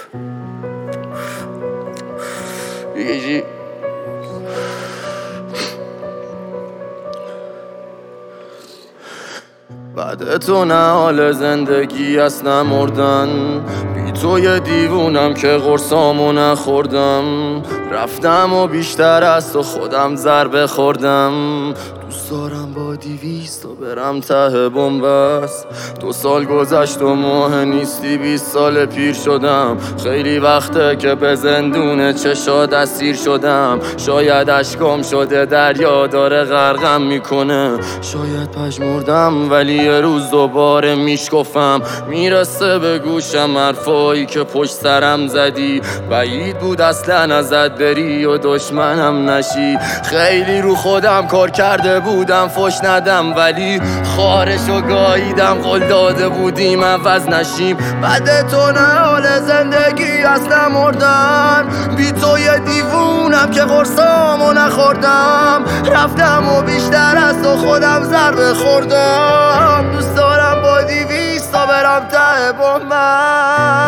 یه بعد تو نه حال زندگی است نه مردن، بی تو یه دیوونم که قرصامو نخوردم. رفتم و بیشتر از تو خودم ضربه خوردم. دوست دارم با 200 تا برم ته بنبست. 2 سال گذشت و ماه نیستی، 20 سال پیر شدم. خیلی وقته که به زندون چشات اسیر شدم. شاید اشکام شده دریا داره غرقم میکنه. شاید پژمردم ولی یه روز دوباره میشکفم. میرسه به گوشم حرفایی که پشت سرم زدی. بعید بود اصلا ازت بری و دشمنم نشی. خیلی رو خودم کار کرده بودم فش ندم، ولی خارشو گاییدم. قول داده بودیم عوض نشیم. بعد تو نه حال زندگی اصلا مردن، بی تو یه دیوونم که قرصامو نخوردم. رفتم و بیشتر از تو خودم ضربه خوردم. دوست دارم با 200 تا برم ته بنبست.